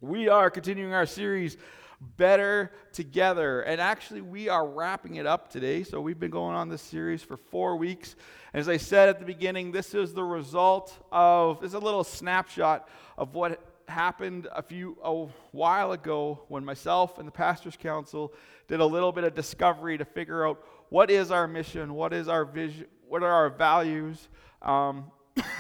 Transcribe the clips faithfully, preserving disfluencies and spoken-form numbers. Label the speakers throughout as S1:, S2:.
S1: We are continuing our series, Better Together. And actually, we are wrapping it up today. So we've been going on this series for four weeks. As I said at the beginning, this is the result of, this is a little snapshot of what happened a few, a while ago when myself and the Pastors Council did a little bit of discovery to figure out what is our mission, what is our vision, what are our values, um,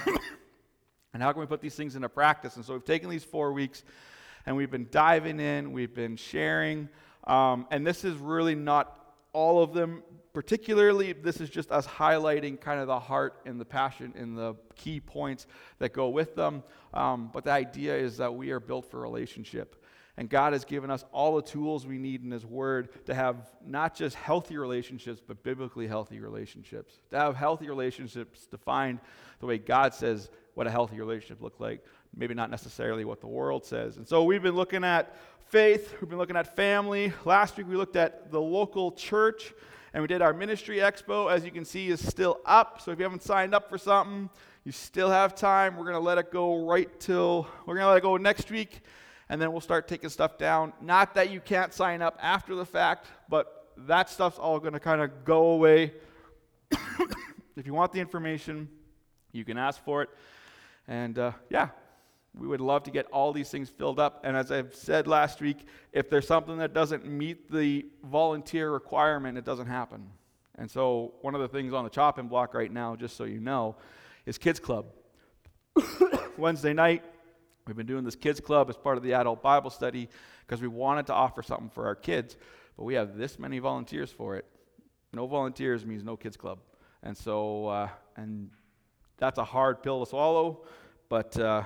S1: and how can we put these things into practice. And so we've taken these four weeks and we've been diving in, we've been sharing, um, and this is really not all of them. Particularly, this is just us highlighting kind of the heart and the passion and the key points that go with them. Um, but the idea is that we are built for relationship. And God has given us all the tools we need in His Word to have not just healthy relationships, but biblically healthy relationships. To have healthy relationships defined the way God says what a healthy relationship looks like, maybe not necessarily what the world says. And so we've been looking at faith, we've been looking at family. Last week we looked at the local church, and we did our ministry expo. As you can see, is still up. So if you haven't signed up for something, you still have time. We're going to let it go right till, we're going to let it go next week, and then we'll start taking stuff down. Not that you can't sign up after the fact, but that stuff's all going to kind of go away. If you want the information, you can ask for it. And uh, yeah, we would love to get all these things filled up. And as I've said last week, if there's something that doesn't meet the volunteer requirement, it doesn't happen. And so one of the things on the chopping block right now, just so you know, is Kids Club. Wednesday night, we've been doing this Kids Club as part of the adult Bible study because we wanted to offer something for our kids, but we have this many volunteers for it. No volunteers means no Kids Club. And so, uh, and that's a hard pill to swallow, but uh,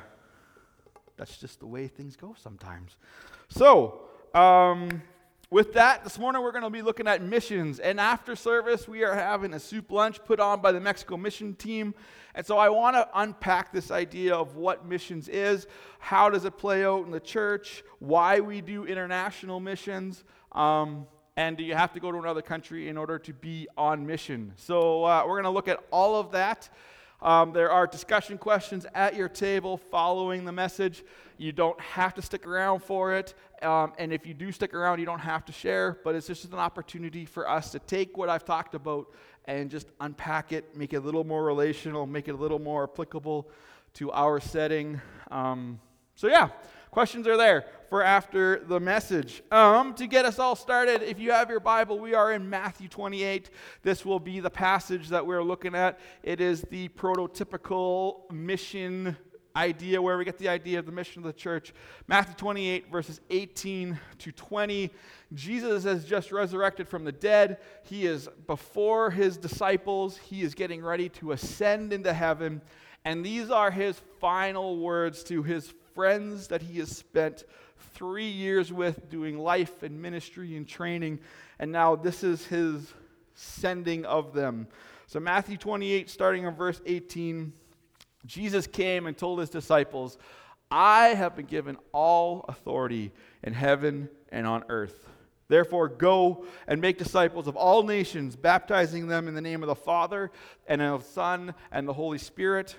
S1: that's just the way things go sometimes. So, um, with that, this morning we're going to be looking at missions. And after service, we are having a soup lunch put on by the Mexico mission team. And so I want to unpack this idea of what missions is, how does it play out in the church, why we do international missions, um, and do you have to go to another country in order to be on mission? So uh, we're going to look at all of that. Um, there are discussion questions at your table following the message. You don't have to stick around for it. Um, and if you do stick around, you don't have to share. But it's just an opportunity for us to take what I've talked about and just unpack it, make it a little more relational, make it a little more applicable to our setting. Um, so yeah, questions are there for after the message. Um, to get us all started, if you have your Bible, we are in Matthew twenty-eight. This will be the passage that we're looking at. It is the prototypical mission idea, where we get the idea of the mission of the church. Matthew twenty-eight, verses eighteen to twenty. Jesus has just resurrected from the dead. He is before his disciples. He is getting ready to ascend into heaven. And these are his final words to his friends that he has spent three years with doing life and ministry and training. And now this is his sending of them. So Matthew twenty-eight, starting in verse eighteen, Jesus came and told his disciples, "I have been given all authority in heaven and on earth. Therefore, go and make disciples of all nations, baptizing them in the name of the Father and of the Son and the Holy Spirit.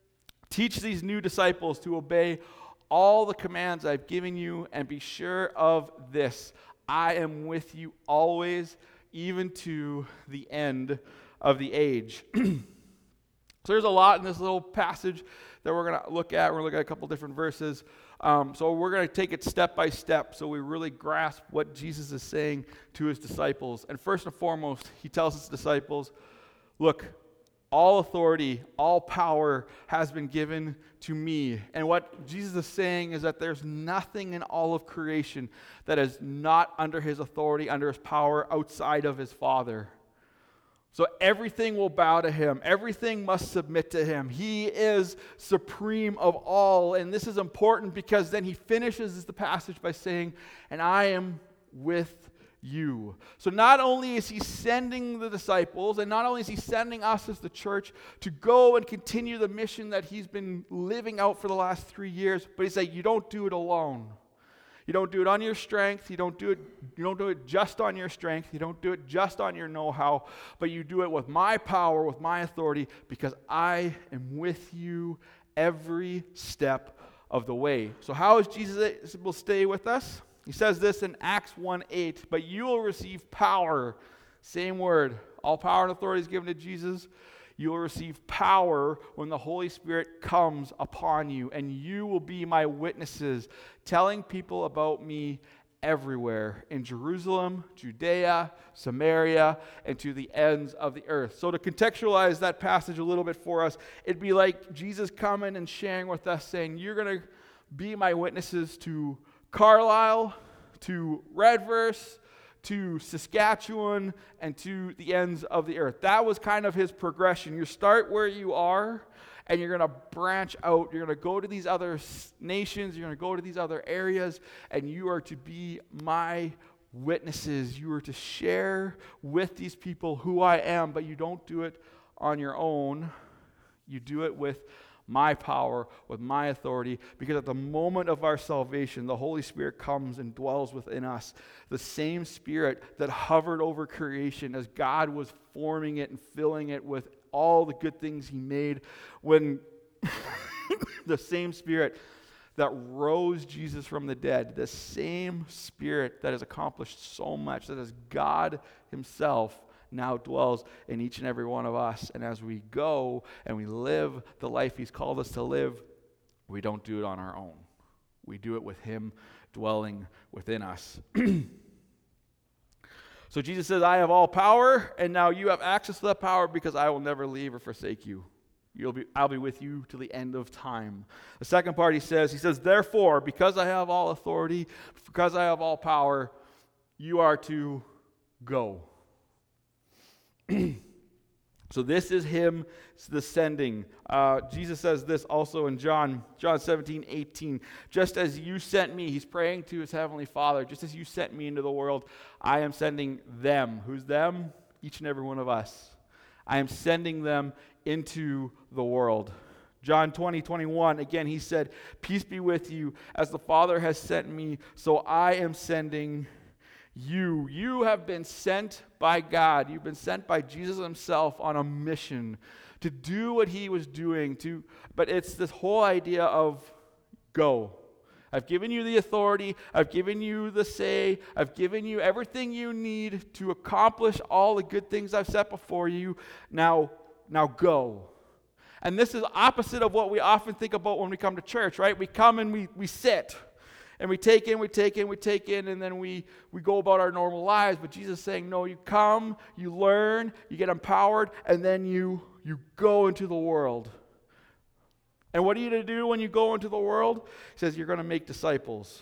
S1: Teach these new disciples to obey all the commands I've given you, and be sure of this: I am with you always, even to the end of the age." So there's a lot in this little passage that we're going to look at. We're going to look at a couple different verses. Um, so we're going to take it step by step so we really grasp what Jesus is saying to his disciples. And first and foremost, he tells his disciples, look, all authority, all power has been given to me. And what Jesus is saying is that there's nothing in all of creation that is not under his authority, under his power, outside of his Father. So everything will bow to him. Everything must submit to him. He is supreme of all. And this is important because then he finishes the passage by saying, "And I am with you." So not only is he sending the disciples, and not only is he sending us as the church to go and continue the mission that he's been living out for the last three years, but he's saying, you don't do it alone. You don't do it on your strength. You don't do it, you don't do it just on your strength. You don't do it just on your know-how, but you do it with my power, with my authority, because I am with you every step of the way. So how is Jesus will stay with us? He says this in Acts one eight, but you will receive power. Same word. All power and authority is given to Jesus. You will receive power when the Holy Spirit comes upon you, and you will be my witnesses, telling people about me everywhere, in Jerusalem, Judea, Samaria, and to the ends of the earth. So to contextualize that passage a little bit for us, it'd be like Jesus coming and sharing with us, saying, you're going to be my witnesses to Carlisle, to Redverse, to Saskatchewan, and to the ends of the earth. That was kind of his progression. You start where you are, and you're going to branch out. You're going to go to these other nations. You're going to go to these other areas, and you are to be my witnesses. You are to share with these people who I am, but you don't do it on your own. You do it with my power, with my authority, because at the moment of our salvation, the Holy Spirit comes and dwells within us. The same Spirit that hovered over creation as God was forming it and filling it with all the good things he made, when the same Spirit that rose Jesus from the dead, the same Spirit that has accomplished so much, that is God himself, now dwells in each and every one of us. And as we go and we live the life he's called us to live, we don't do it on our own. We do it with him dwelling within us. So Jesus says, I have all power, and now you have access to that power, because I will never leave or forsake you. You'll be, I'll be with you to the end of time. The second part he says, he says, therefore, because I have all authority, because I have all power, you are to go. So this is him, the sending. Uh, Jesus says this also in John, John seventeen, eighteen. Just as you sent me, he's praying to his heavenly Father, just as you sent me into the world, I am sending them. Who's them? Each and every one of us. I am sending them into the world. John twenty, twenty-one, again, he said, peace be with you. As the Father has sent me, so I am sending you. You have been sent by God. You've been sent by Jesus himself on a mission to do what he was doing. To, but it's this whole idea of go. I've given you the authority. I've given you the say. I've given you everything you need to accomplish all the good things I've set before you. Now, now go. And this is opposite of what we often think about when we come to church, right? We come and we, we sit. And we take in, we take in, we take in, and then we, we go about our normal lives. But Jesus is saying, no, you come, you learn, you get empowered, and then you, you go into the world. And what are you to do when you go into the world? He says you're going to make disciples.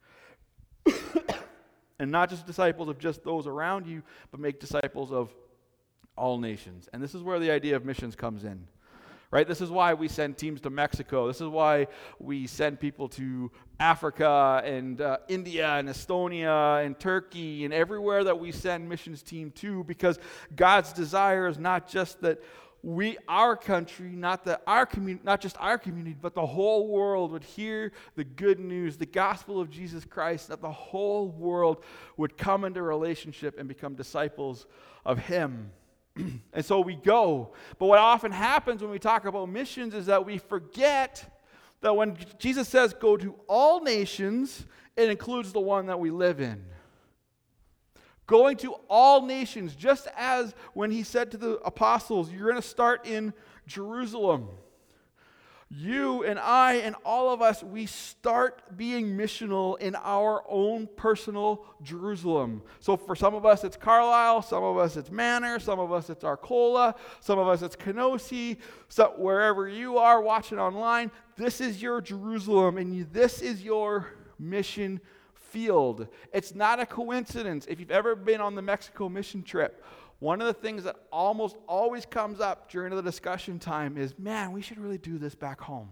S1: And not just disciples of just those around you, but make disciples of all nations. And this is where the idea of missions comes in. Right? This is why we send teams to Mexico. This is why we send people to Africa and uh, India and Estonia and Turkey and everywhere that we send missions team to, because God's desire is not just that we, our country, not that our community, not just our community, but the whole world would hear the good news, the gospel of Jesus Christ, that the whole world would come into relationship and become disciples of him. And so we go. But what often happens when we talk about missions is that we forget that when Jesus says go to all nations, it includes the one that we live in. Going to all nations, just as when he said to the apostles, you're going to start in Jerusalem. You and I and all of us, we start being missional in our own personal Jerusalem. So for some of us, it's Carlisle. Some of us, it's Manor. Some of us, it's Arcola. Some of us, it's Kenosi. So wherever you are watching online, this is your Jerusalem, and you, this is your mission field. It's not a coincidence. If you've ever been on the Mexico mission trip, one of the things that almost always comes up during the discussion time is, man, we should really do this back home.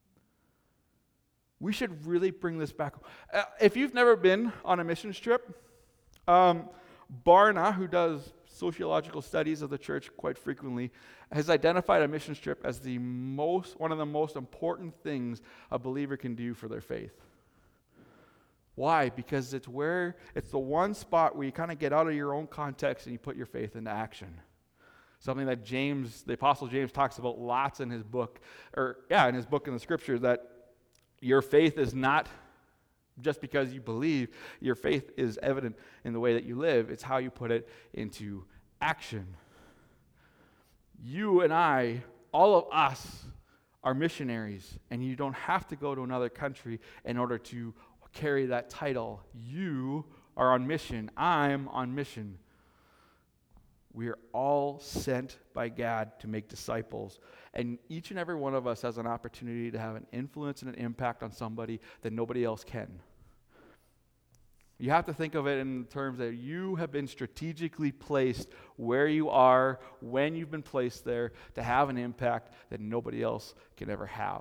S1: We should really bring this back home. Uh, if you've never been on a missions trip, um, Barna, who does sociological studies of the church quite frequently, has identified a missions trip as the most, one of the most important things a believer can do for their faith. Why? Because it's where, it's the one spot where you kind of get out of your own context and you put your faith into action. Something that James, the Apostle James, talks about lots in his book, or yeah, in his book in the Scripture, that Your faith is not just because you believe. Your faith is evident in the way that you live. It's how you put it into action. You and I, all of us, are missionaries, and you don't have to go to another country in order to carry that title. You are on mission. I'm on mission. We are all sent by God to make disciples. And each and every one of us has an opportunity to have an influence and an impact on somebody that nobody else can. You have to think of it in terms that you have been strategically placed where you are, when you've been placed there, to have an impact that nobody else can ever have.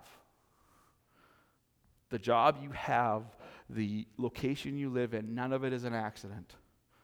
S1: The job you have, the location you live in, none of it is an accident.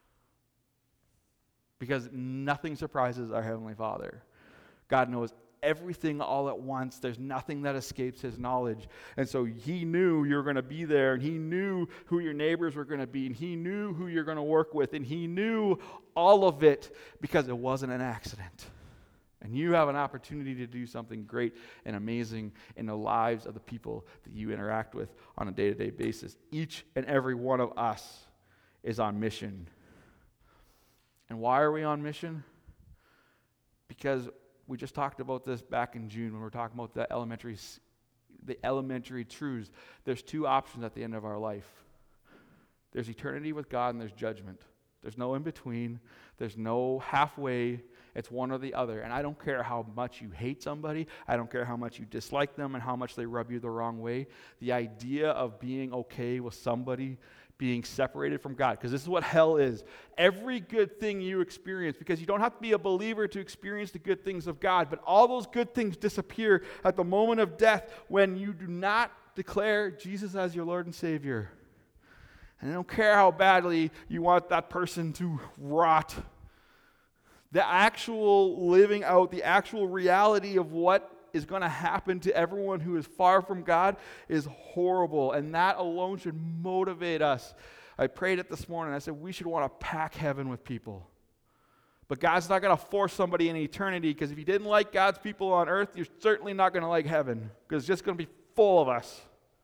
S1: Because nothing surprises our Heavenly Father. God knows everything all at once. There's nothing that escapes His knowledge. And so He knew you were going to be there, and He knew who your neighbors were going to be, and He knew who you're going to work with, and He knew all of it because it wasn't an accident. And you have an opportunity to do something great and amazing in the lives of the people that you interact with on a day-to-day basis. Each and every one of us is on mission. And why are we on mission? Because we just talked about this back in June when we were talking about the elementary, the elementary truths. There's two options at the end of our life. There's eternity with God and there's judgment. There's no in between. There's no halfway. It's one or the other. And I don't care how much you hate somebody. I don't care how much you dislike them and how much they rub you the wrong way. The idea of being okay with somebody being separated from God, because this is what hell is. Every good thing you experience, because you don't have to be a believer to experience the good things of God, but all those good things disappear at the moment of death when you do not declare Jesus as your Lord and Savior. And I don't care how badly you want that person to rot. The actual living out, the actual reality of what is going to happen to everyone who is far from God is horrible, and that alone should motivate us. I prayed it this morning. I said we should want to pack heaven with people. But God's not going to force somebody in eternity, because if you didn't like God's people on earth, you're certainly not going to like heaven, because it's just going to be full of us.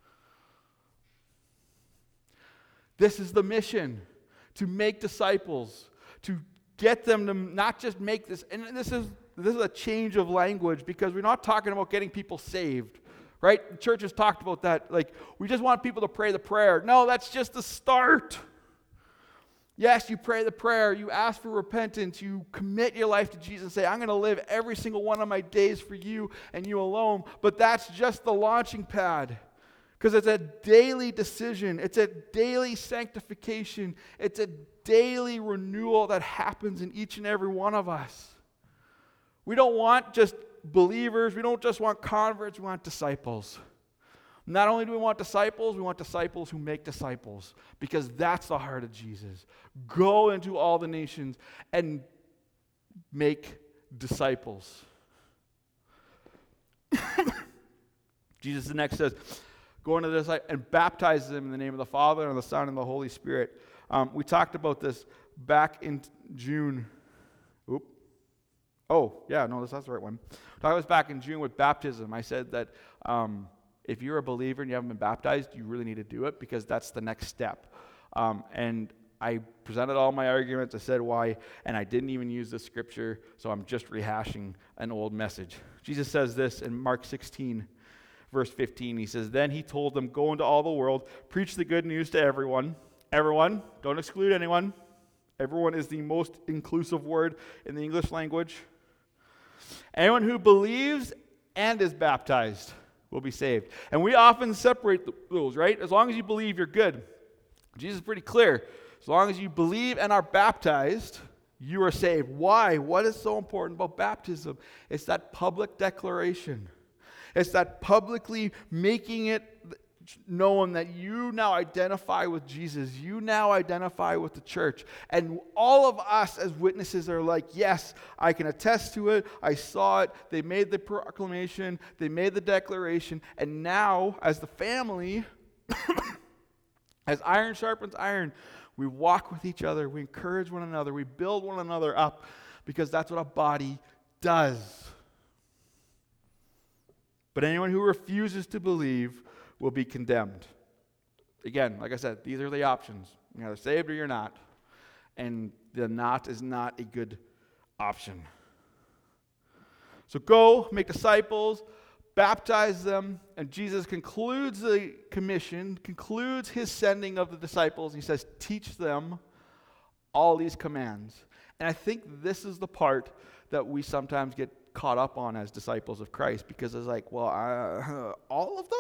S1: This is the mission, to make disciples, to get them to not just make this, and this is This is a change of language, because we're not talking about getting people saved, right? The church has talked about that. Like, we just want people to pray the prayer. No, that's just the start. Yes, you pray the prayer. You ask for repentance. You commit your life to Jesus and say, I'm going to live every single one of my days for you and you alone. But that's just the launching pad, because it's a daily decision. It's a daily sanctification. It's a daily renewal that happens in each and every one of us. We don't want just believers. We don't just want converts. We want disciples. Not only do we want disciples, we want disciples who make disciples, because that's the heart of Jesus. Go into all the nations and make disciples. Jesus the next says, go into the disciples and baptize them in the name of the Father and the Son and the Holy Spirit. Um, we talked about this back in June. Oop. Oh, yeah, no, that's, that's the right one. I was back in June with baptism. I said that um, if you're a believer and you haven't been baptized, you really need to do it, because that's the next step. Um, and I presented all my arguments. I said why, and I didn't even use the scripture, so I'm just rehashing an old message. Jesus says this in Mark sixteen, verse fifteen. He says, then he told them, go into all the world, preach the good news to everyone. Everyone, don't exclude anyone. Everyone is the most inclusive word in the English language. Anyone who believes and is baptized will be saved. And we often separate the rules, right? As long as you believe, you're good. Jesus is pretty clear. As long as you believe and are baptized, you are saved. Why? What is so important about baptism? It's that public declaration. It's that publicly making it known that you now identify with Jesus. You now identify with the church. And all of us as witnesses are like, yes, I can attest to it. I saw it. They made the proclamation. They made the declaration. And now, as the family, as iron sharpens iron, we walk with each other. We encourage one another. We build one another up, because that's what a body does. But anyone who refuses to believe will be condemned. Again, like I said, these are the options. You're either saved or you're not. And the not is not a good option. So go, make disciples, baptize them, and Jesus concludes the commission, concludes his sending of the disciples. He says, teach them all these commands. And I think this is the part that we sometimes get caught up on as disciples of Christ, because it's like, well, uh, all of them?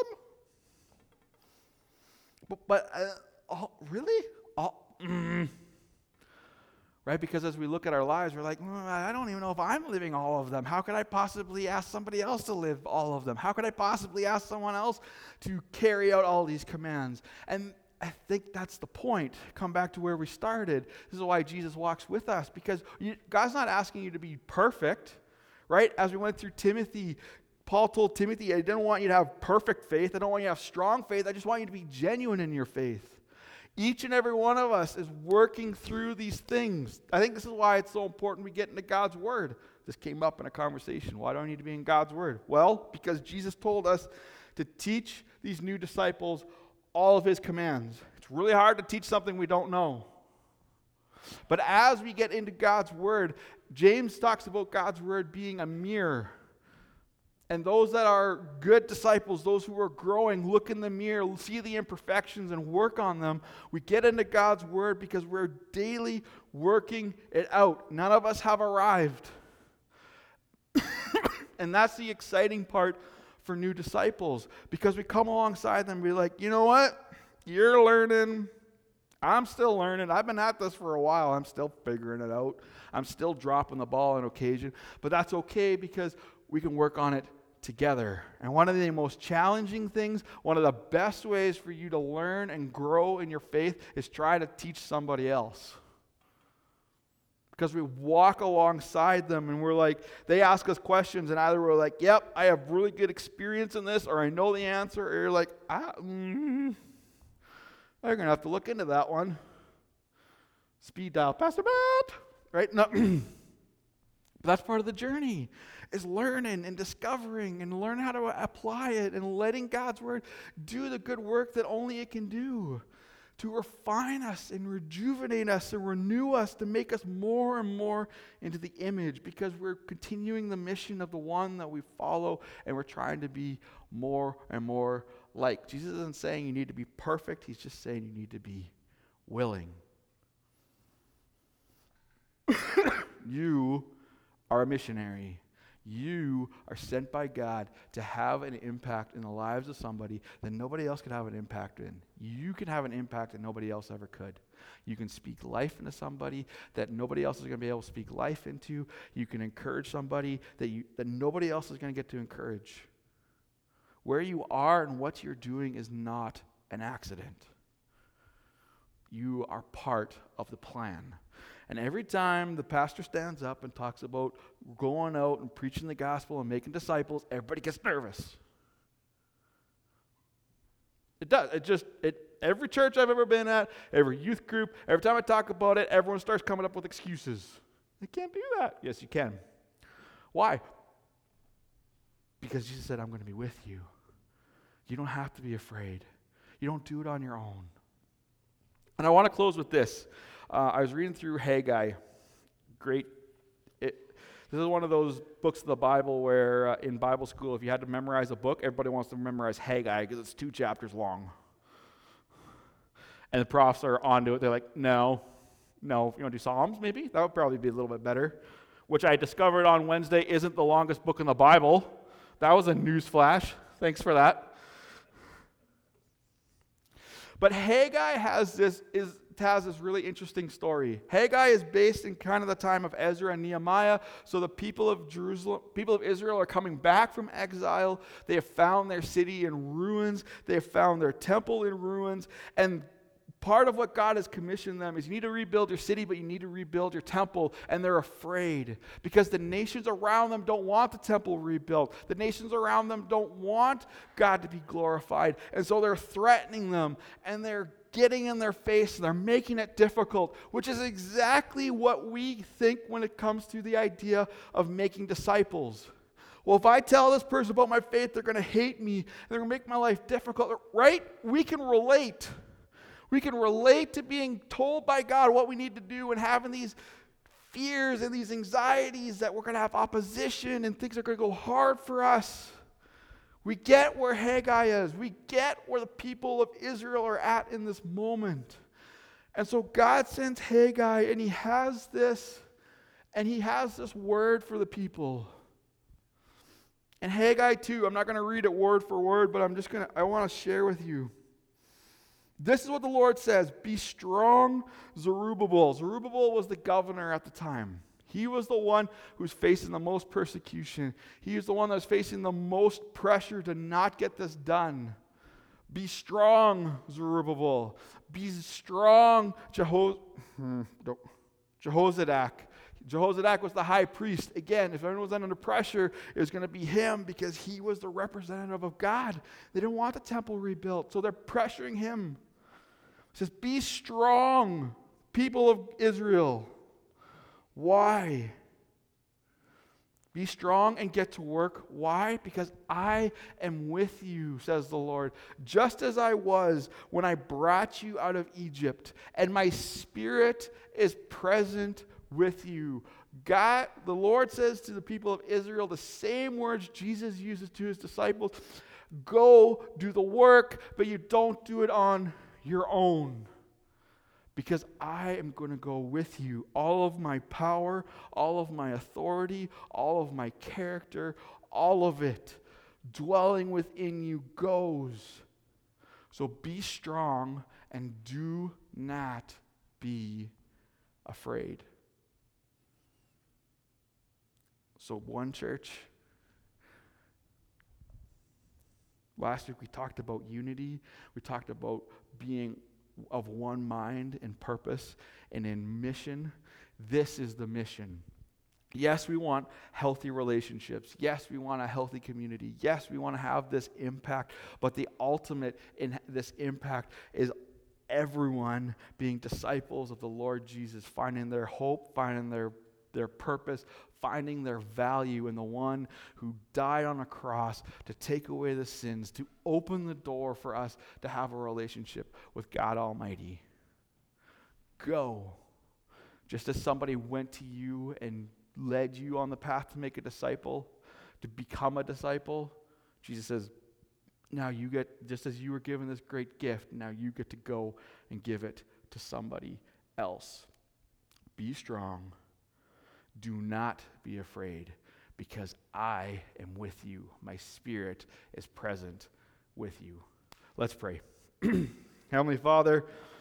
S1: But, but uh, all, really? All, mm. Right? Because as we look at our lives, we're like, mm, I don't even know if I'm living all of them. How could I possibly ask somebody else to live all of them? How could I possibly ask someone else to carry out all these commands? And I think that's the point. Come back to where we started. This is why Jesus walks with us, because you, God's not asking you to be perfect, right? As we went through Timothy, Paul told Timothy, I don't want you to have perfect faith. I don't want you to have strong faith. I just want you to be genuine in your faith. Each and every one of us is working through these things. I think this is why it's so important we get into God's Word. This came up in a conversation. Why do I need to be in God's Word? Well, because Jesus told us to teach these new disciples all of his commands. It's really hard to teach something we don't know. But as we get into God's Word, James talks about God's Word being a mirror. And those that are good disciples, those who are growing, look in the mirror, see the imperfections and work on them. We get into God's Word because we're daily working it out. None of us have arrived. And that's the exciting part for new disciples, because we come alongside them and be like, you know what? You're learning. I'm still learning. I've been at this for a while. I'm still figuring it out. I'm still dropping the ball on occasion. But that's okay, because we can work on it together. And one of the most challenging things, one of the best ways for you to learn and grow in your faith is try to teach somebody else. Because we walk alongside them and we're like, they ask us questions and either we're like, yep, I have really good experience in this, or I know the answer, or you're like, ah, mm, they're going to have to look into that one. Speed dial, Pastor Matt, right? No. That's part of the journey, is learning and discovering and learning how to apply it and letting God's Word do the good work that only it can do, to refine us and rejuvenate us and renew us, to make us more and more into the image, because we're continuing the mission of the one that we follow, and we're trying to be more and more like. Jesus isn't saying you need to be perfect. He's just saying you need to be willing. You are a missionary. You are sent by God to have an impact in the lives of somebody that nobody else could have an impact in. You can have an impact that nobody else ever could. You can speak life into somebody that nobody else is going to be able to speak life into. You can encourage somebody that you that nobody else is going to get to encourage. Where you are and what you're doing is not an accident. You are part of the plan. And every time the pastor stands up and talks about going out and preaching the gospel and making disciples, everybody gets nervous. It does. It just, it. Every church I've ever been at, every youth group, every time I talk about it, everyone starts coming up with excuses. They can't do that. Yes, you can. Why? Because Jesus said, I'm going to be with you. You don't have to be afraid. You don't do it on your own. And I want to close with this. Uh, I was reading through Haggai. Great. It, this is one of those books of the Bible where uh, in Bible school, if you had to memorize a book, everybody wants to memorize Haggai because it's two chapters long. And the profs are onto it. They're like, no, no. You want to do Psalms maybe? That would probably be a little bit better. Which I discovered on Wednesday isn't the longest book in the Bible. That was a news flash. Thanks for that. But Haggai has this is has this really interesting story. Haggai is based in kind of the time of Ezra and Nehemiah. So the people of Jerusalem, people of Israel are coming back from exile. They have found their city in ruins. They have found their temple in ruins. And part of what God has commissioned them is you need to rebuild your city, but you need to rebuild your temple. And they're afraid because the nations around them don't want the temple rebuilt. The nations around them don't want God to be glorified. And so they're threatening them, and they're getting in their face, and they're making it difficult, which is exactly what we think when it comes to the idea of making disciples. Well, if I tell this person about my faith, they're going to hate me, and they're going to make my life difficult, right? We can relate. We can relate to being told by God what we need to do and having these fears and these anxieties that we're going to have opposition and things are going to go hard for us. We get where Haggai is. We get where the people of Israel are at in this moment. And so God sends Haggai, and he has this, and he has this word for the people. And Haggai two, I'm not going to read it word for word, but I'm just going to, I want to share with you. This is what the Lord says, be strong, Zerubbabel. Zerubbabel was the governor at the time. He was the one who's facing the most persecution. He was the one that was facing the most pressure to not get this done. Be strong, Zerubbabel. Be strong, Jeho- Jehozadak. Jehozadak was the high priest. Again, if anyone was under pressure, it was going to be him because he was the representative of God. They didn't want the temple rebuilt, so they're pressuring him. It says, be strong, people of Israel. Why? Be strong and get to work. Why? Because I am with you, says the Lord, just as I was when I brought you out of Egypt, and my spirit is present with you. God, the Lord says to the people of Israel the same words Jesus uses to his disciples. Go do the work, but you don't do it on your own. Because I am going to go with you. All of my power, all of my authority, all of my character, all of it dwelling within you goes. So be strong and do not be afraid. So one church, last week we talked about unity. We talked about being of one mind in purpose and in mission. This is the mission. Yes, we want healthy relationships. Yes, we want a healthy community. Yes, we want to have this impact. But the ultimate in this impact is everyone being disciples of the Lord Jesus, finding their hope, finding their, their purpose, finding their value in the one who died on a cross to take away the sins, to open the door for us to have a relationship with God Almighty. Go. Just as somebody went to you and led you on the path to make a disciple, to become a disciple, Jesus says, now you get, just as you were given this great gift, now you get to go and give it to somebody else. Be strong. Do not be afraid, because I am with you. My spirit is present with you. Let's pray. Heavenly Father,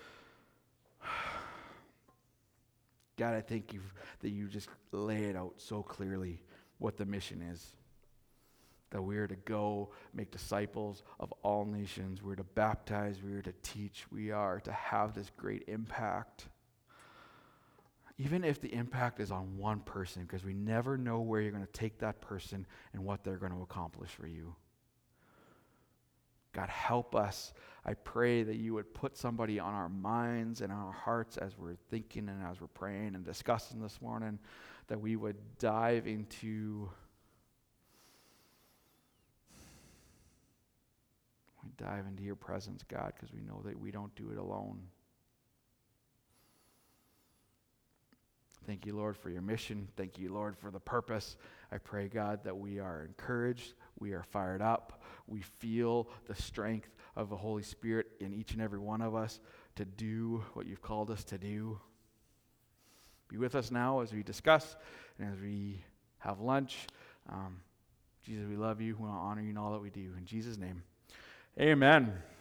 S1: God, I thank you that you just lay it out so clearly what the mission is. That we are to go make disciples of all nations. We're to baptize. We are to teach. We are to have this great impact. Even if the impact is on one person, because we never know where you're going to take that person and what they're going to accomplish for you. God, help us. I pray that you would put somebody on our minds and on our hearts as we're thinking and as we're praying and discussing this morning, that we would dive into we dive into your presence, God, because we know that we don't do it alone. Thank you, Lord, for your mission. Thank you, Lord, for the purpose. I pray, God, that we are encouraged, we are fired up, we feel the strength of the Holy Spirit in each and every one of us to do what you've called us to do. Be with us now as we discuss and as we have lunch. Um, Jesus, we love you. We want to honor you in all that we do. In Jesus' name, amen.